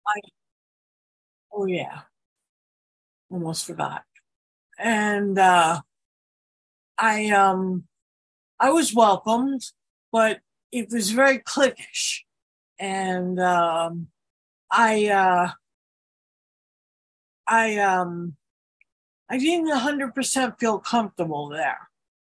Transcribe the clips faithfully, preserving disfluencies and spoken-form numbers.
I, oh yeah, almost forgot. And uh, I um I was welcomed, but it was very cliquish, and um, I uh, I um I didn't one hundred percent feel comfortable there.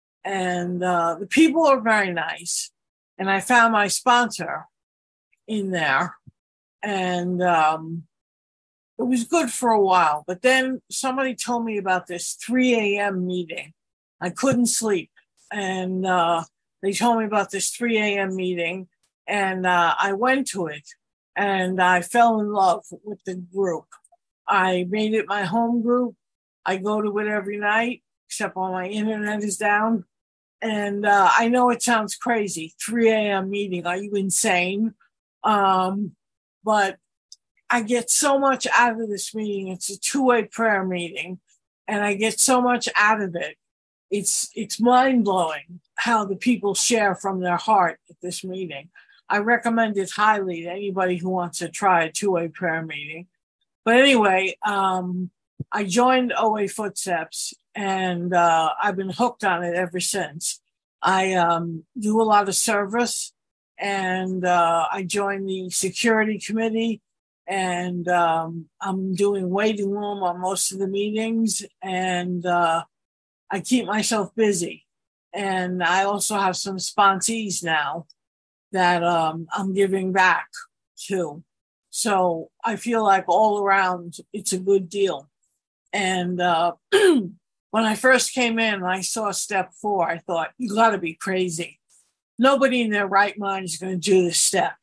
And uh, the people are very nice, and I found my sponsor in there, and um, it was good for a while. But then somebody told me about this three a m meeting. I couldn't sleep, and uh, they told me about this three a m meeting, and uh, I went to it, and I fell in love with the group. I made it my home group. I go to it every night, except when my internet is down. And uh, I know it sounds crazy, three a m meeting. Are you insane? Um, but I get so much out of this meeting. It's a two-way prayer meeting, and I get so much out of it. It's it's mind-blowing how the people share from their heart at this meeting. I recommend it highly to anybody who wants to try a two-way prayer meeting. But anyway, um, I joined O A Footsteps, and uh, I've been hooked on it ever since. I um, do a lot of service, and uh, I joined the security committee, and um, I'm doing waiting room on most of the meetings, and uh, I keep myself busy. And I also have some sponsees now that um, I'm giving back to. So I feel like all around it's a good deal. And uh, when I first came in and I saw step four, I thought, you got to be crazy. Nobody in their right mind is going to do this step.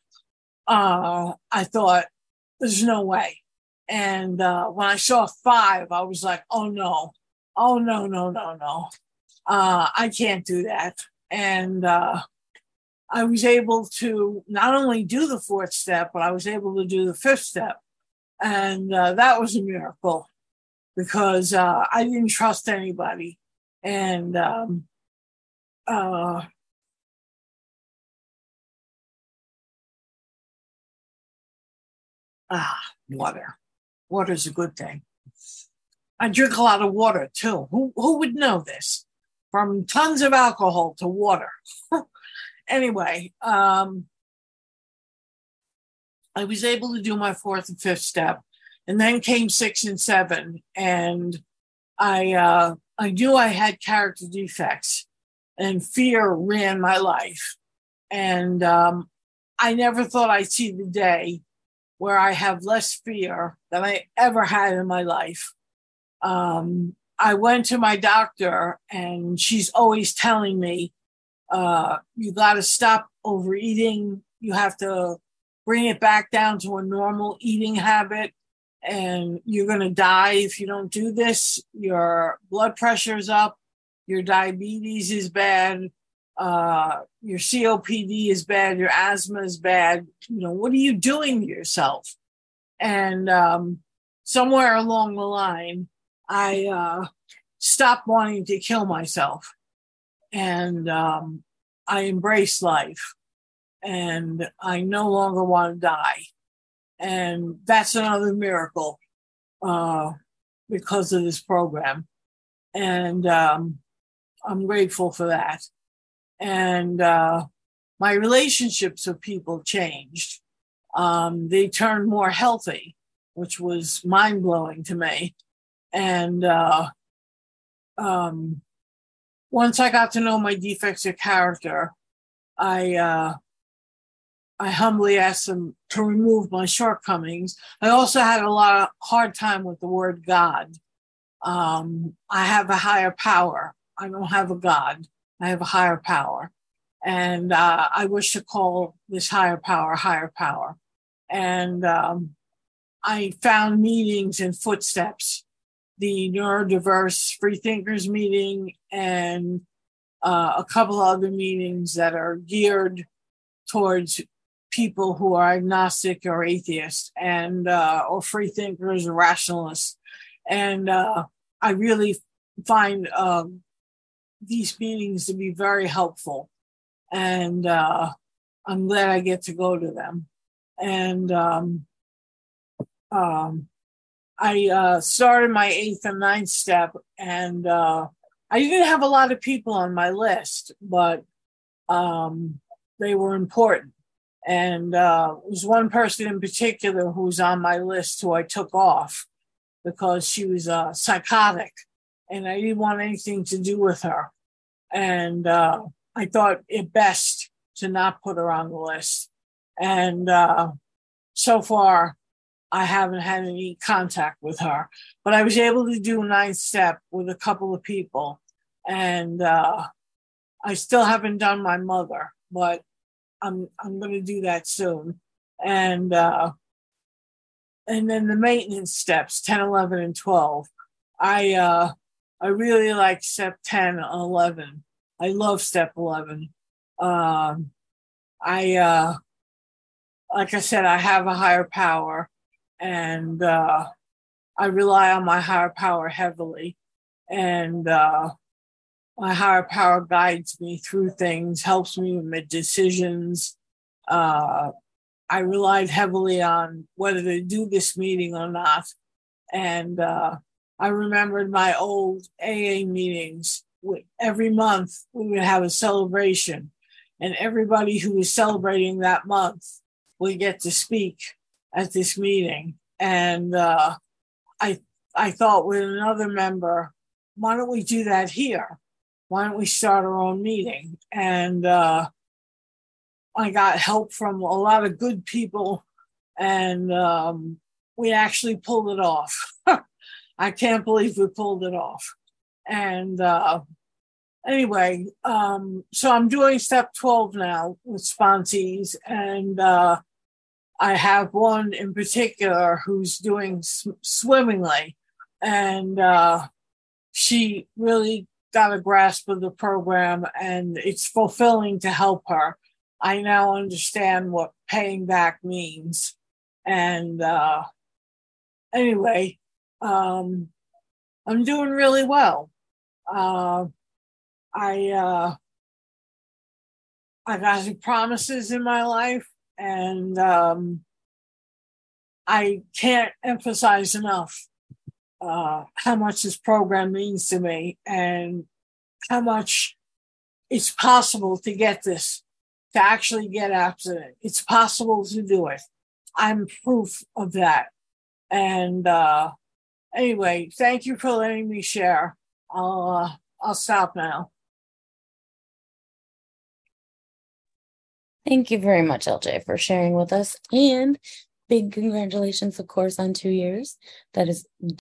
Uh, I thought, there's no way. And uh, when I saw five, I was like, oh no, oh no, no, no, no. Uh, I can't do that. And uh, I was able to not only do the fourth step, but I was able to do the fifth step. And uh, that was a miracle because uh, I didn't trust anybody. And um, uh, ah, water. Water's a good thing. I drink a lot of water too. Who who would know this? From tons of alcohol to water. Anyway, um, I was able to do my fourth and fifth step, and then came six and seven, and I uh, I knew I had character defects, and fear ran my life, and um, I never thought I'd see the day where I have less fear than I ever had in my life. Um, I went to my doctor, and she's always telling me, uh, you got to stop overeating. You have to bring it back down to a normal eating habit. And you're going to die if you don't do this. Your blood pressure's up. Your diabetes is bad. Uh, your C O P D is bad. Your asthma is bad. You know, what are you doing to yourself? And um, somewhere along the line, I uh, stopped wanting to kill myself, and um, I embraced life, and I no longer want to die. And that's another miracle uh, because of this program. And um, I'm grateful for that. And uh, my relationships with people changed. Um, they turned more healthy, which was mind blowing to me. And uh, um, once I got to know my defects of character, I uh, I humbly asked them to remove my shortcomings. I also had a lot of hard time with the word God. Um, I have a higher power. I don't have a God. I have a higher power. And uh, I wish to call this higher power higher power. And um, I found meetings and footsteps, the neurodiverse free thinkers meeting and uh, a couple other meetings that are geared towards people who are agnostic or atheist and uh, or free thinkers or rationalists. And uh, I really find uh, these meetings to be very helpful. And uh, I'm glad I get to go to them. And um, um, I uh, started my eighth and ninth step, and uh, I didn't have a lot of people on my list, but um, they were important. And uh, there was one person in particular who was on my list who I took off because she was uh, psychotic, and I didn't want anything to do with her. And uh, I thought it best to not put her on the list. And uh, so far, I haven't had any contact with her, but I was able to do a ninth step with a couple of people. And uh, I still haven't done my mother, but I'm I'm going to do that soon. And uh, and then the maintenance steps, ten, eleven, and twelve. I uh, I really like step ten and eleven. I love step eleven. Um, I uh, like I said, I have a higher power, and uh, I rely on my higher power heavily. And uh, my higher power guides me through things, helps me with decisions. Uh, I relied heavily on whether to do this meeting or not. And uh, I remembered my old A A meetings. Every month we would have a celebration, and everybody who was celebrating that month would get to speak at this meeting. And uh, I, I thought with another member, why don't we do that here? Why don't we start our own meeting? And uh, I got help from a lot of good people, and um, we actually pulled it off. I can't believe we pulled it off. And uh, anyway, um, so I'm doing step twelve now with sponsees, and uh, I have one in particular who's doing sw- swimmingly, and uh, she really got a grasp of the program, and it's fulfilling to help her. I now understand what paying back means. And uh, anyway, um, I'm doing really well. Uh, I uh, I got some promises in my life, and um, I can't emphasize enough uh, how much this program means to me, and how much it's possible to get this, to actually get abstinent. It's possible to do it. I'm proof of that. And uh, anyway, thank you for letting me share. I'll uh, I'll stop now. Thank you very much, L J, for sharing with us. And big congratulations, of course, on two years. That is